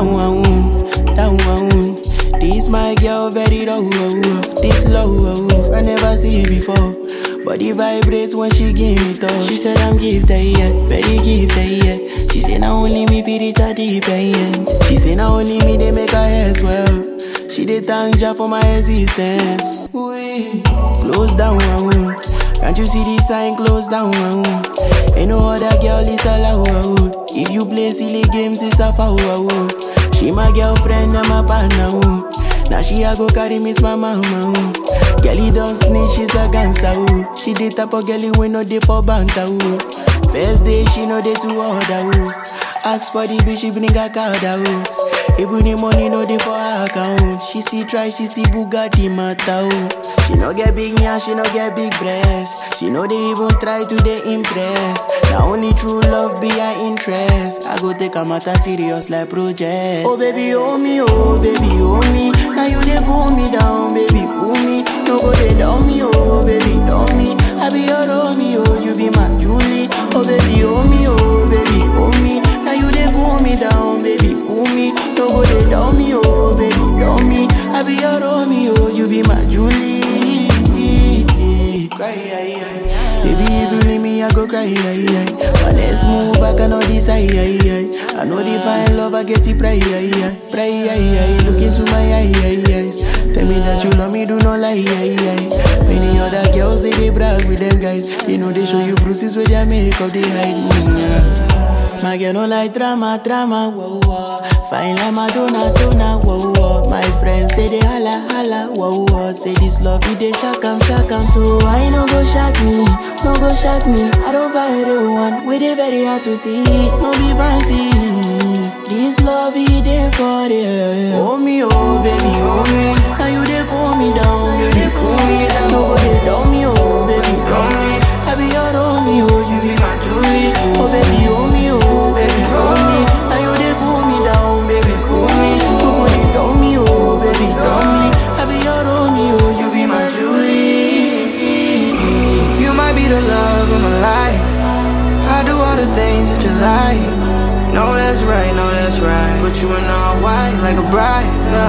down. This my girl very rough, this love, I never see it before. Body vibrates when she give me touch. She said I'm gifted, yeah, very gifted, yeah. She say now only me feel it at deep end. She say now only me they make her hair swell. She dey thank Jah for my existence. Wait, close down, can't you see the sign? Close down, ain't no other girl is allowed. If you play silly games, it's a foul. She my girlfriend and my partner. Now she a go carry miss my mama. Girlie don't snitch, she's a gangster. She the type of girlie we no dey for banter. First day she no dey to order. Ask for the bitch, she bring her card out. Even the money no dey for her account. She still try, she still Bugatti matter. She no get big yeah, she no get big breast. She no dey even try to dey impress. Now only true love be her interest. I go take a matter serious like project. Oh baby, oh me, oh baby, oh me. Now you dey cool me down, baby, cool me. No go dey down me, oh baby, down me. I be your Romeo, you be my Julie. Oh baby, oh me, oh baby, oh me. Now you dey cool me down, baby, cool me. No go dey down me, oh baby, down me. I be your Romeo, you be my Julie. Cry, baby, if you leave me, I go cry. But let's move, I cannot decide. I know the fine love, I get it pray. Look into my eyes. Tell me that you love me, do not lie. Many other girls, they brag with them guys. You know they show you bruises with their makeup, they hide. My girl no like drama, whoa, whoa. Fine like Madonna, whoa, whoa. My friends say they holla, whoa, whoa. Say this love, it they shock 'em. So I no go shock me. I don't buy the one, with it very hard to see. No be fancy. This love, it they for it. Oh me, oh baby, oh me. Now you they cool me down, baby, cool me down. No go they down me, oh baby, down me. I be your Romeo, you be my Julie. Oh baby, oh me, oh baby, oh me. Now you they cool me down, baby, cool me. No go they down me, oh baby, down me. I be your Romeo, you be my Julie. You might be the love of my life. I do all the things that you like. No, that's right. Put you in all white like a bride.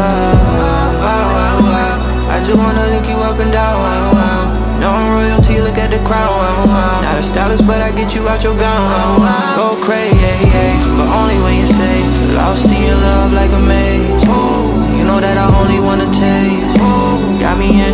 I just wanna lick you up and down. No royalty, look at the crown. Not a stylist, but I get you out your gown. Go crazy, but only when you say lost in your love like a maze. You know that I only wanna taste. Got me in